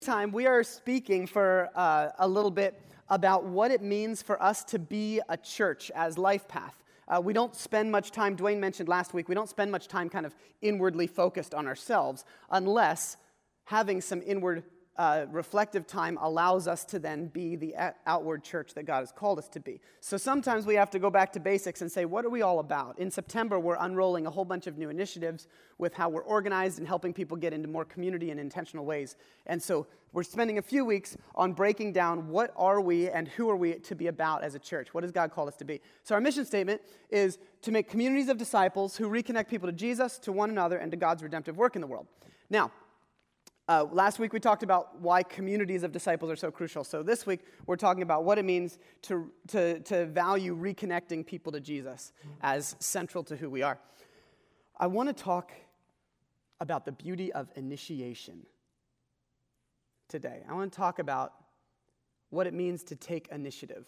Time we are speaking for a little bit about what it means for us to be a church as Life Path. We don't spend much time, Dwayne mentioned last week, we don't spend much time kind of inwardly focused on ourselves unless having some inward reflective time allows us to then be the outward church that God has called us to be. So sometimes we have to go back to basics and say, what are we all about? In September, we're unrolling a whole bunch of new initiatives with how we're organized and helping people get into more community and intentional ways. And so we're spending a few weeks on breaking down what are we and who are we to be about as a church? What has God called us to be? So our mission statement is to make communities of disciples who reconnect people to Jesus, to one another, and to God's redemptive work in the world. Now, last week we talked about why communities of disciples are so crucial. So this week we're talking about what it means to value reconnecting people to Jesus as central to who we are. I want to talk about the beauty of initiation today. I want to talk about what it means to take initiative.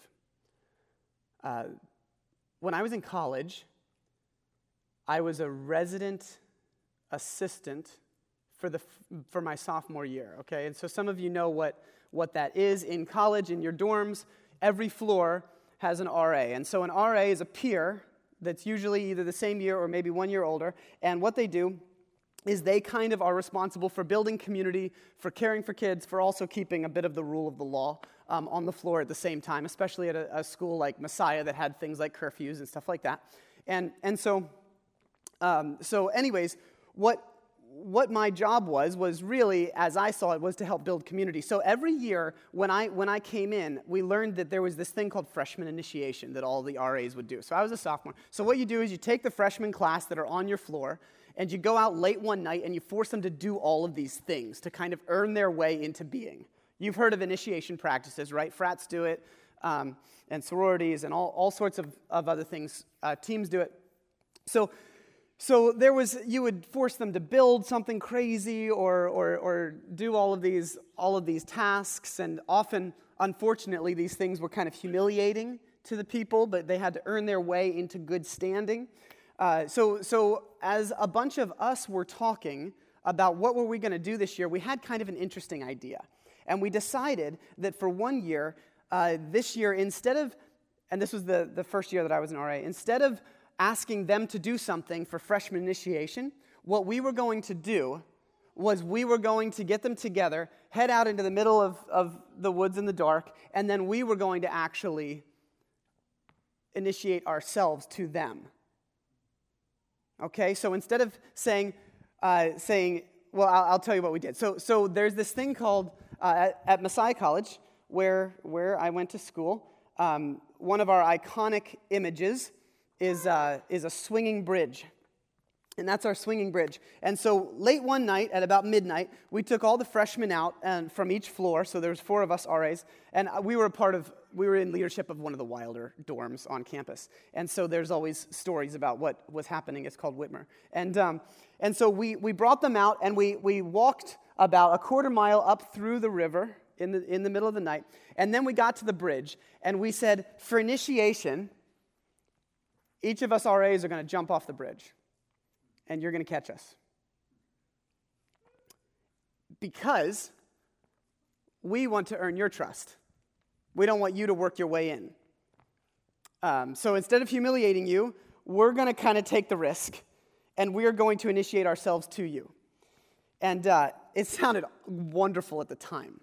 When I was in college, I was a resident assistant for my sophomore year, okay? And so some of you know what that is. In college, in your dorms, every floor has an RA. And so an RA is a peer that's usually either the same year or maybe 1 year older. And what they do is they kind of are responsible for building community, for caring for kids, for also keeping a bit of the rule of the law on the floor at the same time, especially at a school like Messiah that had things like curfews and stuff like that. And so anyways, what my job was really, as I saw it, was to help build community. So every year when I came in, we learned that there was this thing called freshman initiation that all the RAs would do. So I was a sophomore. So what you do is you take the freshman class that are on your floor, and you go out late one night and you force them to do all of these things to kind of earn their way into being. You've heard of initiation practices, right? Frats do it, and sororities, and all sorts of other things. Teams do it. So you would force them to build something crazy or do all of these tasks, and often, unfortunately, these things were kind of humiliating to the people, but they had to earn their way into good standing. So as a bunch of us were talking about what were we going to do this year, we had kind of an interesting idea, and we decided that for 1 year, this year, instead of, and this was the first year that I was an RA, instead of asking them to do something for freshman initiation, what we were going to do was we were going to get them together, head out into the middle of the woods in the dark, and then we were going to actually initiate ourselves to them. Okay, so instead of saying, well, I'll tell you what we did. So there's this thing called, at Messiah College, where I went to school, one of our iconic images is a swinging bridge. And that's our swinging bridge. And so late one night, at about midnight, we took all the freshmen out from each floor. So there's 4 of us RAs. And we were in leadership of one of the Wilder dorms on campus. And so there's always stories about what was happening. It's called Whitmer. And so we brought them out, and we walked about a quarter mile up through the river in the middle of the night. And then we got to the bridge, and we said, for initiation, each of us RAs are going to jump off the bridge, and you're going to catch us. Because we want to earn your trust. We don't want you to work your way in. So instead of humiliating you, we're going to kind of take the risk, and we're going to initiate ourselves to you. And it sounded wonderful at the time.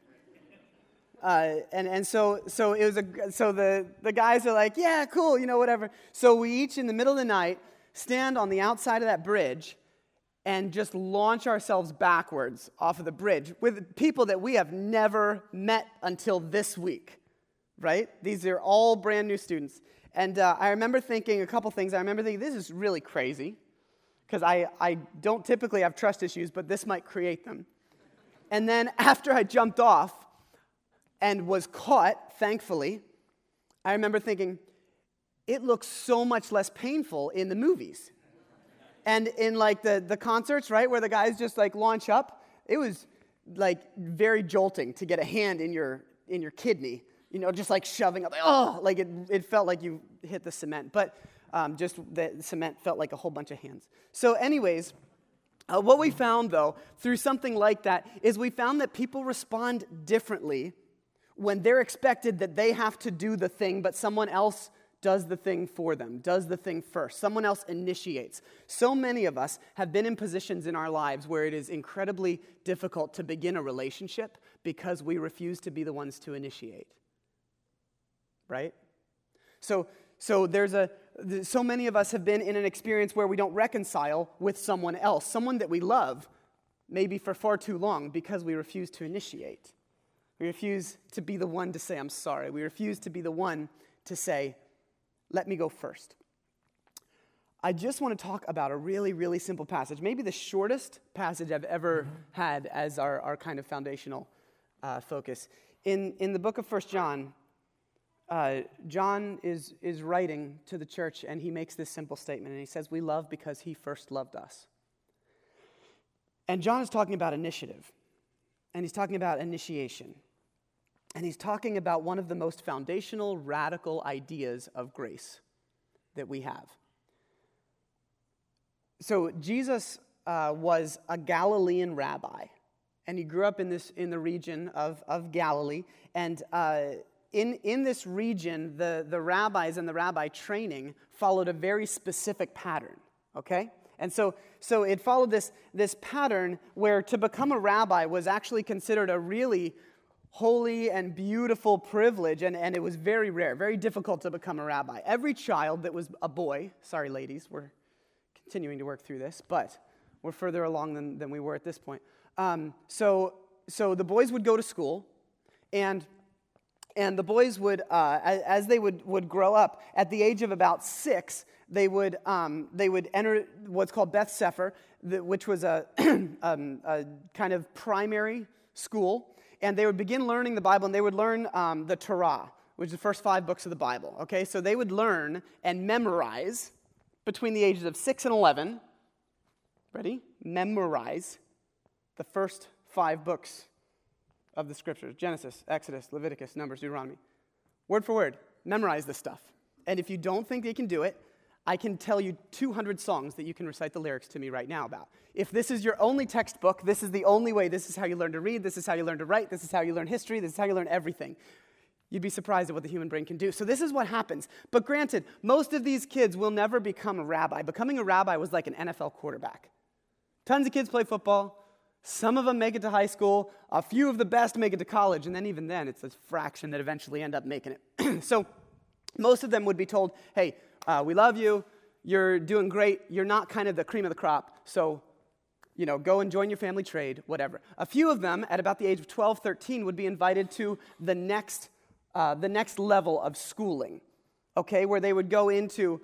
So the guys are like, yeah, cool, whatever. So we each, in the middle of the night, stand on the outside of that bridge and just launch ourselves backwards off of the bridge with people that we have never met until this week, right? These are all brand new students. And I remember thinking a couple things. I remember thinking, this is really crazy, because I don't typically have trust issues, but this might create them. And then after I jumped off, and was caught, thankfully, I remember thinking, it looks so much less painful in the movies. And in like the concerts, right, where the guys just like launch up, it was like very jolting to get a hand in your kidney, just like shoving up, like it felt like you hit the cement. But just the cement felt like a whole bunch of hands. So anyways, What we found, though, through something like that, is we found that people respond differently when they're expected that they have to do the thing, but someone else does the thing for them, does the thing first. Someone else initiates. So many of us have been in positions in our lives where it is incredibly difficult to begin a relationship because we refuse to be the ones to initiate. Right? So many of us have been in an experience where we don't reconcile with someone else, someone that we love, maybe for far too long, because we refuse to initiate. We refuse to be the one to say, I'm sorry. We refuse to be the one to say, let me go first. I just want to talk about a really, really simple passage, maybe the shortest passage I've ever had as our kind of foundational focus. In the book of 1 John, John is writing to the church, and he makes this simple statement, and he says, we love because he first loved us. And John is talking about initiative, and he's talking about initiation, and he's talking about one of the most foundational, radical ideas of grace that we have. So Jesus was a Galilean rabbi, and he grew up in the region of Galilee, and in this region, the rabbis and the rabbi training followed a very specific pattern, okay? And so it followed this pattern where to become a rabbi was actually considered a really holy and beautiful privilege, and it was very rare, very difficult to become a rabbi. Every child that was a boy, sorry ladies, we're continuing to work through this, but we're further along than we were at this point. So the boys would go to school, and the boys would, as they would grow up, at the age of about 6, they would enter what's called Beth Sefer, which was a kind of primary school, and they would begin learning the Bible, and they would learn the Torah, which is the first 5 books of the Bible. Okay, so they would learn and memorize between the ages of 6 and 11. Ready? Memorize the first 5 books of the scriptures: Genesis, Exodus, Leviticus, Numbers, Deuteronomy. Word for word, memorize this stuff. And if you don't think they can do it, I can tell you 200 songs that you can recite the lyrics to me right now about. If this is your only textbook, this is the only way, this is how you learn to read, this is how you learn to write, this is how you learn history, this is how you learn everything. You'd be surprised at what the human brain can do. So this is what happens. But granted, most of these kids will never become a rabbi. Becoming a rabbi was like an NFL quarterback. Tons of kids play football. Some of them make it to high school. A few of the best make it to college. And then even then, it's a fraction that eventually end up making it. So most of them would be told, hey, we love you. You're doing great. You're not kind of the cream of the crop. So, go and join your family trade, whatever. A few of them, at about the age of 12, 13, would be invited to the next level of schooling, okay, where they would go into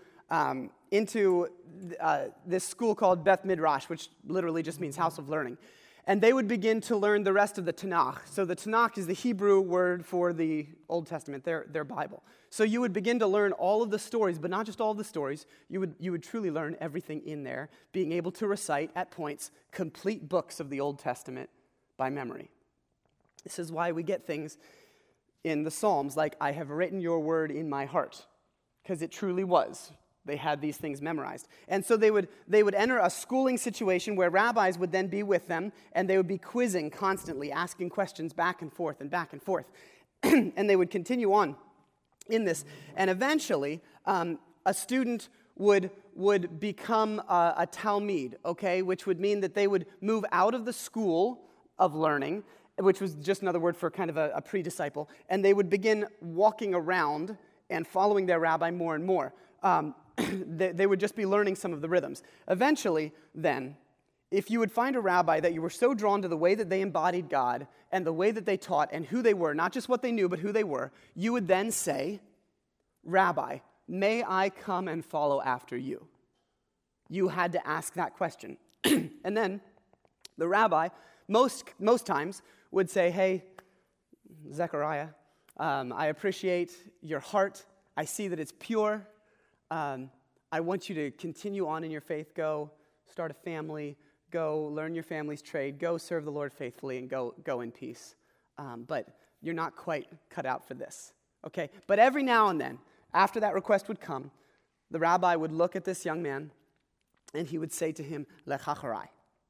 this school called Beth Midrash, which literally just means house of learning. And they would begin to learn the rest of the Tanakh. So the Tanakh is the Hebrew word for the Old Testament, their Bible. So you would begin to learn all of the stories, but not just all of the stories. You would truly learn everything in there, being able to recite, at points, complete books of the Old Testament by memory. This is why we get things in the Psalms like, I have written your word in my heart, because it truly was. They had these things memorized. And so they would enter a schooling situation where rabbis would then be with them, and they would be quizzing constantly, asking questions back and forth and back and forth. And they would continue on in this. And eventually, a student would become a talmid, okay, which would mean that they would move out of the school of learning, which was just another word for kind of a pre-disciple, and they would begin walking around and following their rabbi more and more. They would just be learning some of the rhythms. Eventually, then, if you would find a rabbi that you were so drawn to the way that they embodied God and the way that they taught and who they were, not just what they knew, but who they were, you would then say, Rabbi, may I come and follow after you? You had to ask that question. And then the rabbi, most times, would say, hey, Zechariah, I appreciate your heart. I see that it's pure. I want you to continue on in your faith. Go start a family. Go learn your family's trade. Go serve the Lord faithfully, and go in peace. But you're not quite cut out for this. Okay? But every now and then, after that request would come, the rabbi would look at this young man, and he would say to him, Lech acharai,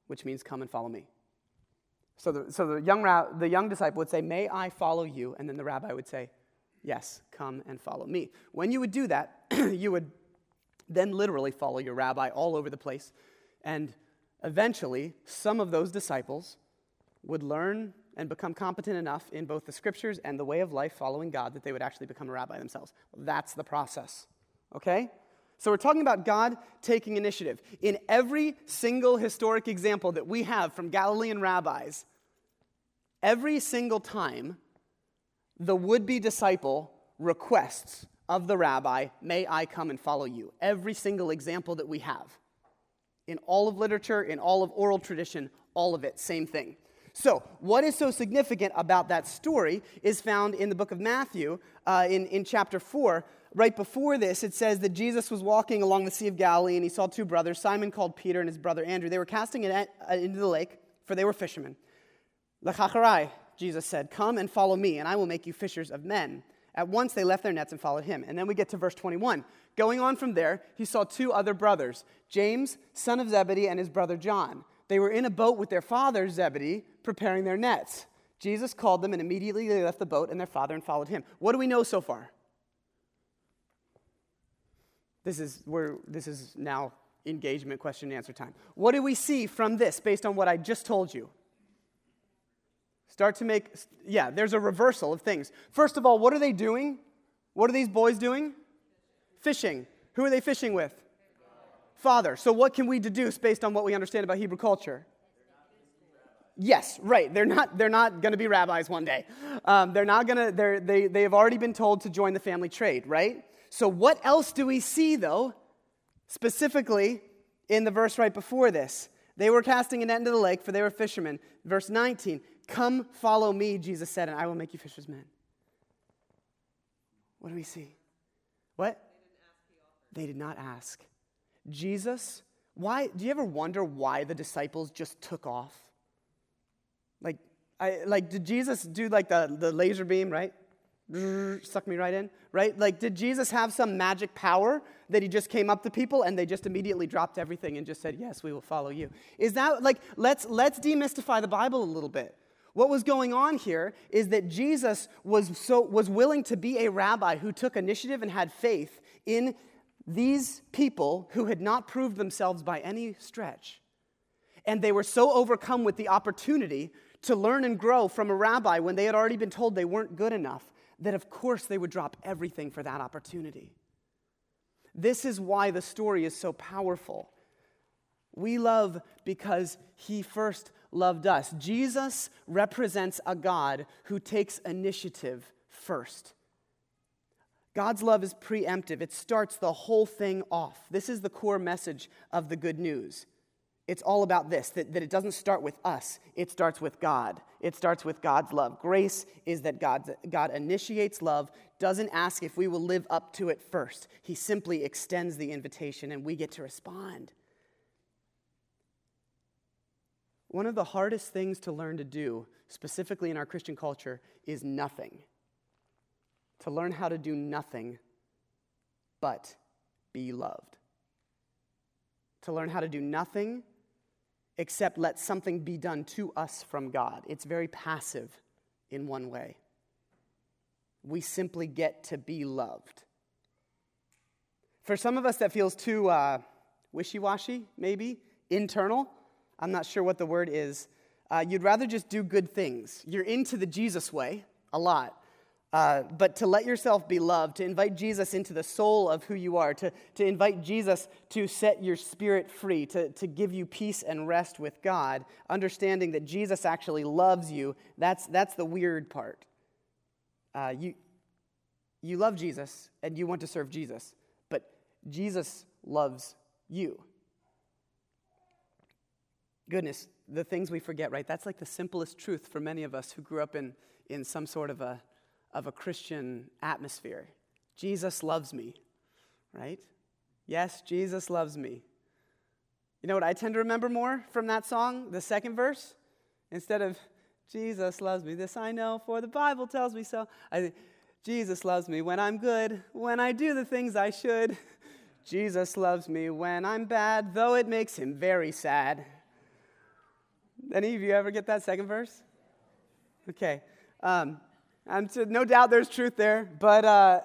which means come and follow me. So the young disciple would say, may I follow you? And then the rabbi would say, yes, come and follow me. When you would do that, you would then literally follow your rabbi all over the place. And eventually, some of those disciples would learn and become competent enough in both the scriptures and the way of life following God that they would actually become a rabbi themselves. That's the process, okay? So we're talking about God taking initiative. In every single historic example that we have from Galilean rabbis, every single time the would-be disciple requests of the rabbi, may I come and follow you. Every single example that we have. In all of literature, in all of oral tradition, all of it, same thing. So, what is so significant about that story is found in the book of Matthew, in chapter 4. Right before this, it says that Jesus was walking along the Sea of Galilee, and he saw two brothers, Simon called Peter and his brother Andrew. They were casting a net into the lake, for they were fishermen. Lachacharai, Jesus said, come and follow me, and I will make you fishers of men. At once they left their nets and followed him. And then we get to verse 21. Going on from there, he saw two other brothers, James, son of Zebedee, and his brother John. They were in a boat with their father Zebedee, preparing their nets. Jesus called them, and immediately they left the boat and their father and followed him. What do we know so far? This is now engagement question and answer time. What do we see from this based on what I just told you? There's a reversal of things. First of all, what are they doing? What are these boys doing? Fishing. Who are they fishing with? Father. So what can we deduce based on what we understand about Hebrew culture? Yes, right. They're not going to be rabbis one day. They have already been told to join the family trade, right? So what else do we see, though, specifically in the verse right before this? They were casting a net into the lake, for they were fishermen. Verse 19, come follow me, Jesus said, and I will make you fishers of men. What do we see? What? They did not ask. Jesus, why? Do you ever wonder why the disciples just took off? Did Jesus do the laser beam, right? Suck me right in, right? Did Jesus have some magic power that he just came up to people and they just immediately dropped everything and just said, yes, we will follow you? Is that, let's demystify the Bible a little bit. What was going on here is that Jesus was willing to be a rabbi who took initiative and had faith in these people who had not proved themselves by any stretch. And they were so overcome with the opportunity to learn and grow from a rabbi when they had already been told they weren't good enough, that of course they would drop everything for that opportunity. This is why the story is so powerful. We love because he first loved us. Jesus represents a God who takes initiative first. God's love is preemptive. It starts the whole thing off. This is the core message of the good news. It's all about this, that it doesn't start with us. It starts with God. It starts with God's love. Grace is that God initiates love, doesn't ask if we will live up to it first. He simply extends the invitation, and we get to respond. One of the hardest things to learn to do, specifically in our Christian culture, is nothing. To learn how to do nothing but be loved. To learn how to do nothing except let something be done to us from God. It's very passive in one way. We simply get to be loved. For some of us, that feels too wishy-washy, maybe, internal. I'm not sure what the word is. You'd rather just do good things. You're into the Jesus way a lot. But to let yourself be loved, to invite Jesus into the soul of who you are, to invite Jesus to set your spirit free, to give you peace and rest with God, understanding that Jesus actually loves you, that's the weird part. You love Jesus and you want to serve Jesus, but Jesus loves you. Goodness, the things we forget, right? That's like the simplest truth for many of us who grew up in some sort of a Christian atmosphere. Jesus loves me, right? Yes, Jesus loves me. You know what I tend to remember more from that song, the second verse? Instead of, Jesus loves me, this I know, for the Bible tells me so. I think, Jesus loves me when I'm good, when I do the things I should. Jesus loves me when I'm bad, though it makes him very sad. Any of you ever get that second verse? Okay. No doubt there's truth there, but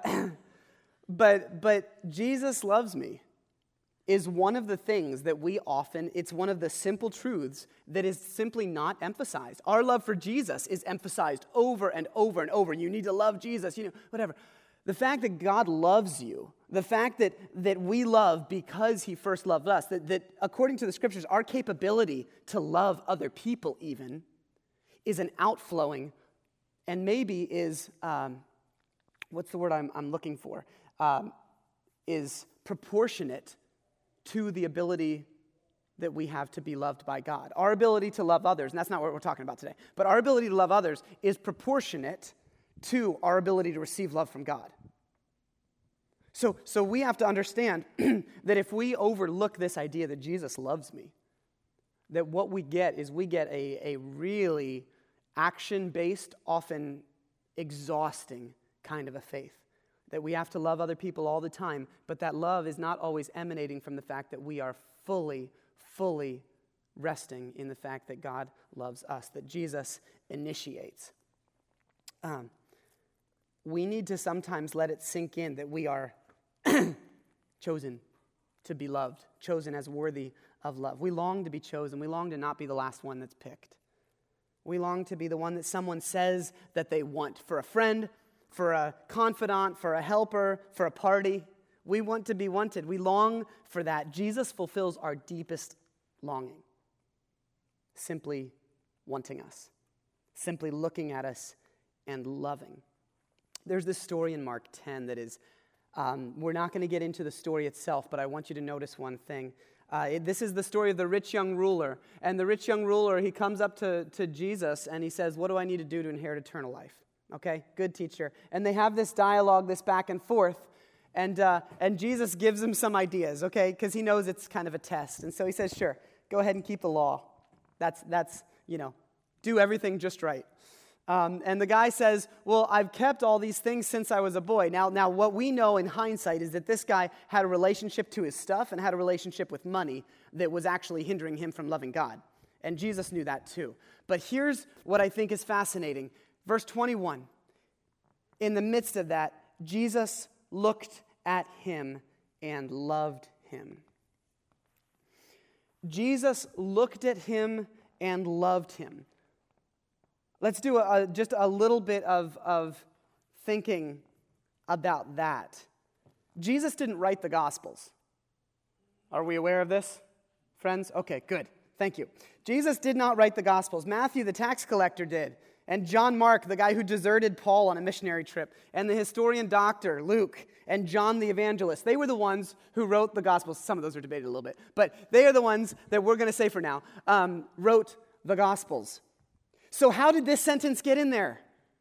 Jesus loves me is one of the things that it's one of the simple truths that is simply not emphasized. Our love for Jesus is emphasized over and over and over. You need to love Jesus, whatever. The fact that God loves you, the fact that we love because he first loved us, that according to the scriptures, our capability to love other people even is an outflowing and maybe is, what's the word I'm looking for, is proportionate to the ability that we have to be loved by God. Our ability to love others, and that's not what we're talking about today, but our ability to love others is proportionate to our ability to receive love from God. So we have to understand that if we overlook this idea that Jesus loves me, that what we get is a really action-based, often exhausting kind of a faith. That we have to love other people all the time, but that love is not always emanating from the fact that we are fully resting in the fact that God loves us, that Jesus initiates. We need to sometimes let it sink in that we are chosen to be loved, chosen as worthy of love. We long to be chosen. We long to not be the last one that's picked. We long to be the one that someone says that they want for a friend, for a confidant, for a helper, for a party. We want to be wanted. We long for that. Jesus fulfills our deepest longing. Simply wanting us. Simply looking at us and loving. There's this story in Mark 10 that is, we're not going to get into the story itself, but I want you to notice one thing. This is the story of the rich young ruler. And the rich young ruler, he comes up to Jesus and he says, what do I need to do to inherit eternal life? Okay, good teacher. And they have this dialogue, this back and forth, and Jesus gives him some ideas, okay, because he knows it's kind of a test. And so he says, sure, go ahead and keep the law. That's do everything just right. And the guy says, well, I've kept all these things since I was a boy. Now, what we know in hindsight is that this guy had a relationship to his stuff and had a relationship with money that was actually hindering him from loving God. And Jesus knew that too. But here's what I think is fascinating. Verse 21, in the midst of that, Jesus looked at him and loved him. Jesus looked at him and loved him. Let's do just a little bit of thinking about that. Jesus didn't write the Gospels. Are we aware of this, friends? Okay, good. Thank you. Jesus did not write the Gospels. Matthew, the tax collector, did. And John Mark, the guy who deserted Paul on a missionary trip, and the historian doctor, Luke, and John the evangelist. They were the ones who wrote the Gospels. Some of those are debated a little bit, but they are the ones that we're going to say for now, wrote the Gospels. So how did this sentence get in there?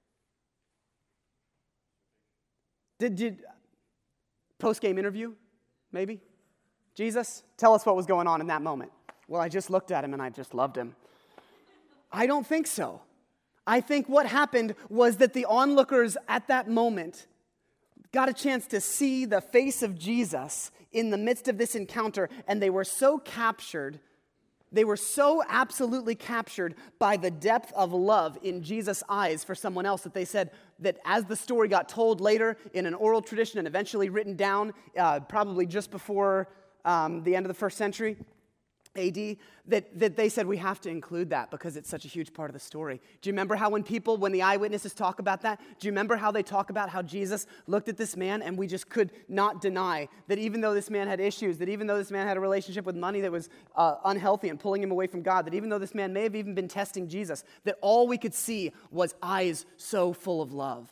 Did post-game interview, maybe? Jesus, tell us what was going on in that moment. Well, I just looked at him and I just loved him. I don't think so. I think what happened was that the onlookers at that moment got a chance to see the face of Jesus in the midst of this encounter, and they were so captured, they were so absolutely captured by the depth of love in Jesus' eyes for someone else that they said that as the story got told later in an oral tradition and eventually written down probably just before the end of the first century, AD, that they said we have to include that because it's such a huge part of the story. Do you remember how when the eyewitnesses talk about that, do you remember how they talk about how Jesus looked at this man and we just could not deny that even though this man had issues, that even though this man had a relationship with money that was unhealthy and pulling him away from God, that even though this man may have even been testing Jesus, that all we could see was eyes so full of love.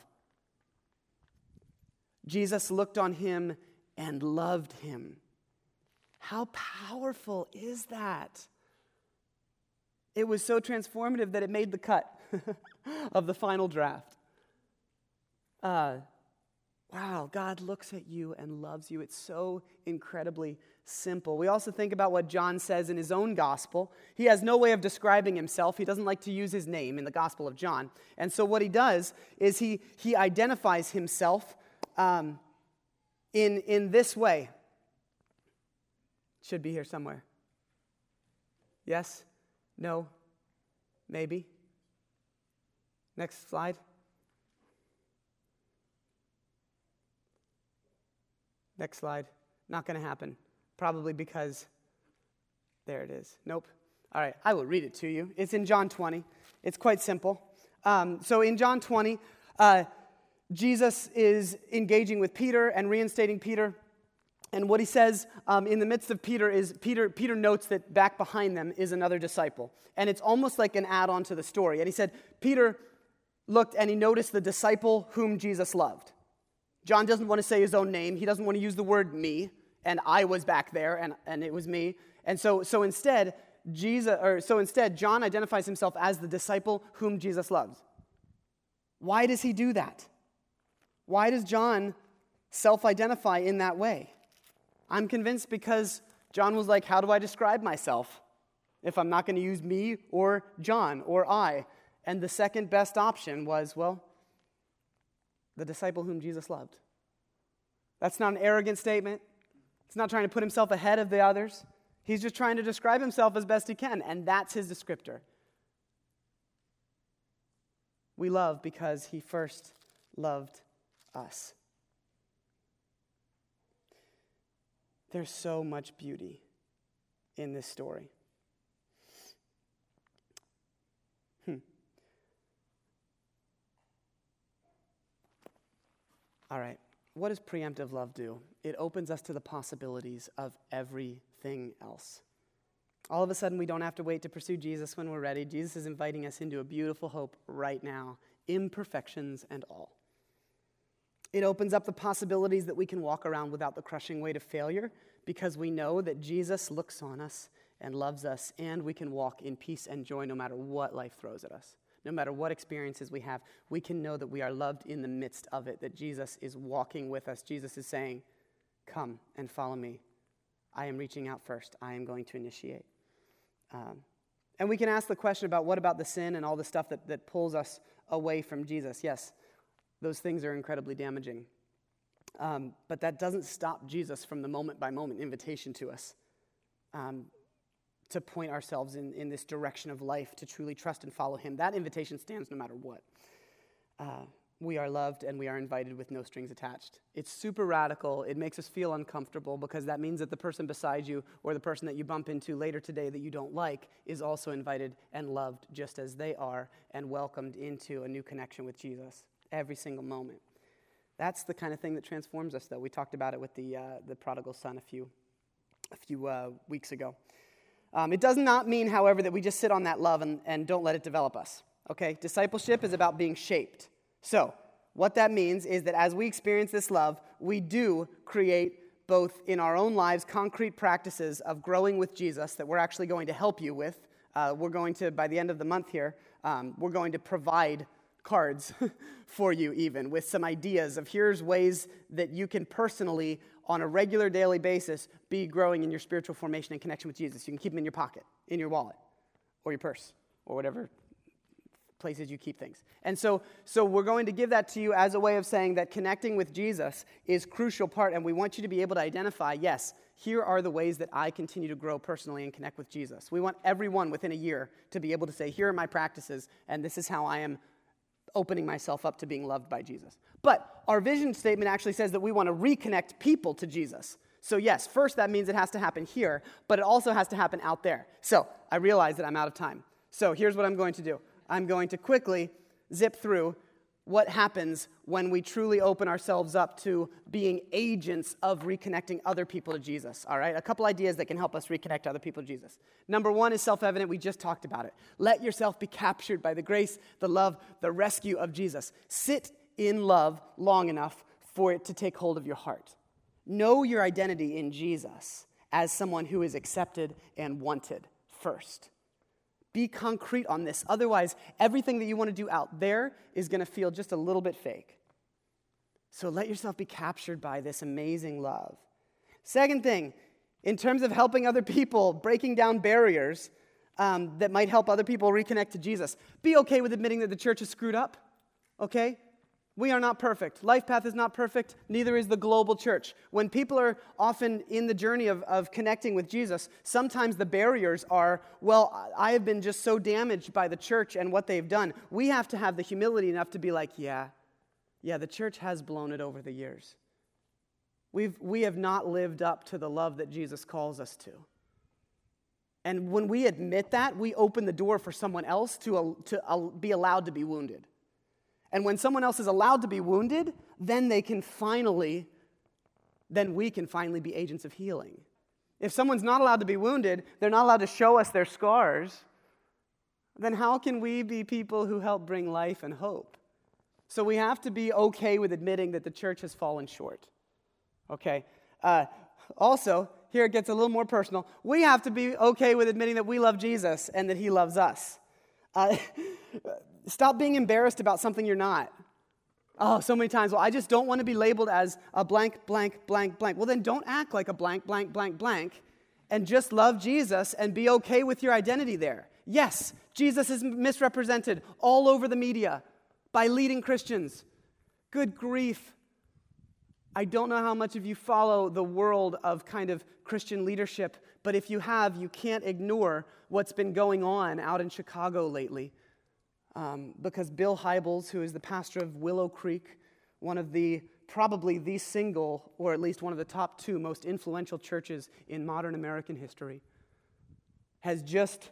Jesus looked on him and loved him. How powerful is that? It was so transformative that it made the cut of the final draft. Wow, God looks at you and loves you. It's so incredibly simple. We also think about what John says in his own gospel. He has no way of describing himself. He doesn't like to use his name in the Gospel of John. And so what he does is he identifies himself in this way. Should be here somewhere. Yes? No? Maybe. Next slide. Next slide. Not going to happen. Probably because, there it is. Nope. All right, I will read it to you. It's in John 20. It's quite simple. So in John 20, Jesus is engaging with Peter and reinstating Peter. And what he says in the midst of Peter is, Peter notes that back behind them is another disciple. And it's almost like an add-on to the story. And he said, Peter looked and he noticed the disciple whom Jesus loved. John doesn't want to say his own name. He doesn't want to use the word me, and I was back there, and it was me. And so instead, John identifies himself as the disciple whom Jesus loves. Why does he do that? Why does John self-identify in that way? I'm convinced because John was like, how do I describe myself if I'm not going to use me or John or I? And the second best option was, well, the disciple whom Jesus loved. That's not an arrogant statement. He's not trying to put himself ahead of the others. He's just trying to describe himself as best he can, and that's his descriptor. We love because he first loved us. There's so much beauty in this story. All right, what does preemptive love do? It opens us to the possibilities of everything else. All of a sudden, we don't have to wait to pursue Jesus when we're ready. Jesus is inviting us into a beautiful hope right now, imperfections and all. It opens up the possibilities that we can walk around without the crushing weight of failure because we know that Jesus looks on us and loves us, and we can walk in peace and joy no matter what life throws at us. No matter what experiences we have, we can know that we are loved in the midst of it, that Jesus is walking with us. Jesus is saying, come and follow me. I am reaching out first. I am going to initiate. And we can ask the question about what about the sin and all the stuff that pulls us away from Jesus. Yes, those things are incredibly damaging. But that doesn't stop Jesus from the moment-by-moment invitation to us to point ourselves in this direction of life, to truly trust and follow him. That invitation stands no matter what. We are loved and we are invited with no strings attached. It's super radical. It makes us feel uncomfortable because that means that the person beside you or the person that you bump into later today that you don't like is also invited and loved just as they are and welcomed into a new connection with Jesus every single moment. That's the kind of thing that transforms us, though. We talked about it with the prodigal son a few weeks ago. It does not mean, however, that we just sit on that love and don't let it develop us. Okay? Discipleship is about being shaped. So, what that means is that as we experience this love, we do create both in our own lives concrete practices of growing with Jesus that we're actually going to help you with. We're going to, by the end of the month here, we're going to provide cards for you even with some ideas of here's ways that you can personally, on a regular daily basis, be growing in your spiritual formation and connection with Jesus. You can keep them in your pocket, in your wallet, or your purse, or whatever places you keep things. And so we're going to give that to you as a way of saying that connecting with Jesus is a crucial part, and we want you to be able to identify, yes, here are the ways that I continue to grow personally and connect with Jesus. We want everyone within a year to be able to say, here are my practices, and this is how I am opening myself up to being loved by Jesus. But our vision statement actually says that we want to reconnect people to Jesus. So yes, first that means it has to happen here, but it also has to happen out there. So I realize that I'm out of time. So here's what I'm going to do. I'm going to quickly zip through what happens when we truly open ourselves up to being agents of reconnecting other people to Jesus, all right? A couple ideas that can help us reconnect other people to Jesus. Number one is self-evident. We just talked about it. Let yourself be captured by the grace, the love, the rescue of Jesus. Sit in love long enough for it to take hold of your heart. Know your identity in Jesus as someone who is accepted and wanted first. Be concrete on this. Otherwise, everything that you want to do out there is going to feel just a little bit fake. So let yourself be captured by this amazing love. Second thing, in terms of helping other people, breaking down barriers that might help other people reconnect to Jesus, be okay with admitting that the church is screwed up, okay? We are not perfect. LifePath is not perfect. Neither is the global church. When people are often in the journey of connecting with Jesus, sometimes the barriers are, well, I have been just so damaged by the church and what they've done. We have to have the humility enough to be like, yeah, the church has blown it over the years. We have not lived up to the love that Jesus calls us to. And when we admit that, we open the door for someone else to be allowed to be wounded. And when someone else is allowed to be wounded, then we can finally be agents of healing. If someone's not allowed to be wounded, they're not allowed to show us their scars, then how can we be people who help bring life and hope? So we have to be okay with admitting that the church has fallen short. Okay? Also, here it gets a little more personal. We have to be okay with admitting that we love Jesus and that he loves us. Stop being embarrassed about something you're not. Oh, so many times, well, I just don't want to be labeled as a blank, blank, blank, blank. Well, then don't act like a blank, blank, blank, blank, and just love Jesus and be okay with your identity there. Yes, Jesus is misrepresented all over the media by leading Christians. Good grief. I don't know how much of you follow the world of kind of Christian leadership, but if you have, you can't ignore what's been going on out in Chicago lately. Because Bill Hybels, who is the pastor of Willow Creek, one of probably the single, or at least one of the top 2 most influential churches in modern American history, has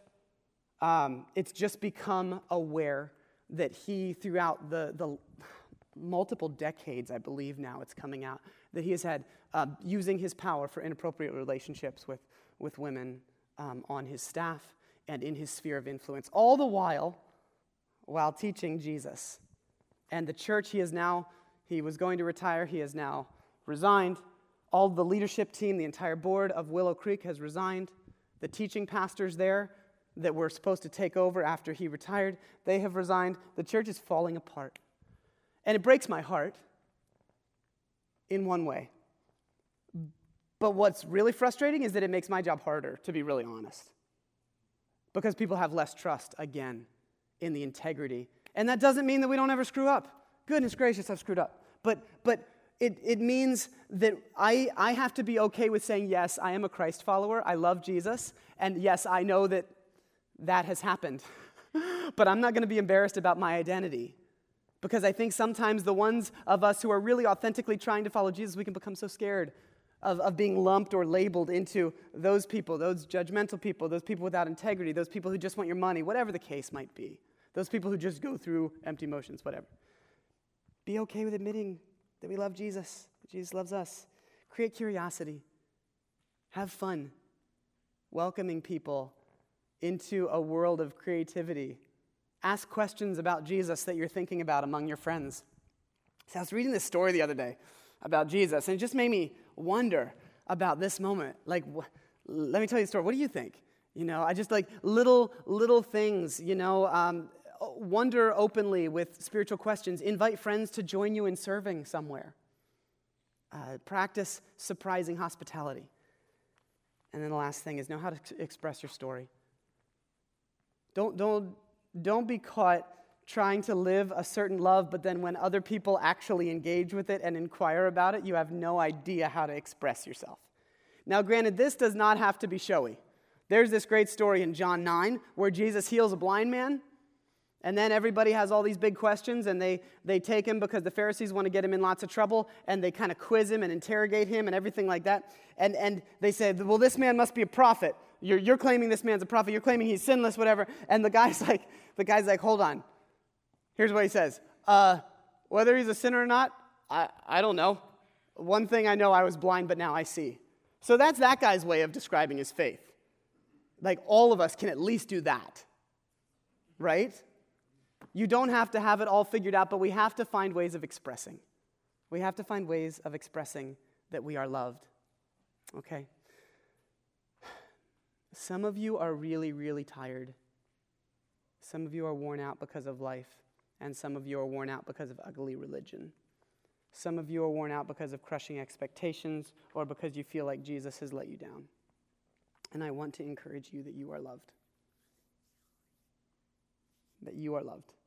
it's just become aware that he, throughout the multiple decades, I believe now it's coming out, that he has had using his power for inappropriate relationships with women on his staff and in his sphere of influence, all the while teaching Jesus. And the church he was going to retire, he has now resigned. All the leadership team, the entire board of Willow Creek has resigned. The teaching pastors there that were supposed to take over after he retired, they have resigned. The church is falling apart. And it breaks my heart in one way. But what's really frustrating is that it makes my job harder, to be really honest. Because people have less trust, again, in the integrity. And that doesn't mean that we don't ever screw up. Goodness gracious, I've screwed up. But it means that I have to be okay with saying, yes, I am a Christ follower. I love Jesus. And yes, I know that has happened. But I'm not going to be embarrassed about my identity. Because I think sometimes the ones of us who are really authentically trying to follow Jesus, we can become so scared of being lumped or labeled into those people, those judgmental people, those people without integrity, those people who just want your money, whatever the case might be. Those people who just go through empty motions, whatever. Be okay with admitting that we love Jesus, that Jesus loves us. Create curiosity. Have fun. Welcoming people into a world of creativity. Ask questions about Jesus that you're thinking about among your friends. So I was reading this story the other day about Jesus, and it just made me wonder about this moment. Like, let me tell you a story. What do you think? I just like little things, wonder openly with spiritual questions. Invite friends to join you in serving somewhere. Practice surprising hospitality. And then the last thing is know how to express your story. Don't be caught trying to live a certain love, but then when other people actually engage with it and inquire about it, you have no idea how to express yourself. Now, granted, this does not have to be showy. There's this great story in John 9 where Jesus heals a blind man, and then everybody has all these big questions, and they take him because the Pharisees want to get him in lots of trouble, and they kind of quiz him and interrogate him and everything like that. And they say, well, this man must be a prophet. You're claiming this man's a prophet. You're claiming he's sinless, whatever. And the guy's like, hold on. Here's what he says. Whether he's a sinner or not, I don't know. One thing I know, I was blind, but now I see. So that's that guy's way of describing his faith. Like, all of us can at least do that, right? You don't have to have it all figured out, but we have to find ways of expressing. We have to find ways of expressing that we are loved, okay? Some of you are really, really tired. Some of you are worn out because of life, and some of you are worn out because of ugly religion. Some of you are worn out because of crushing expectations or because you feel like Jesus has let you down. And I want to encourage you that you are loved. That you are loved.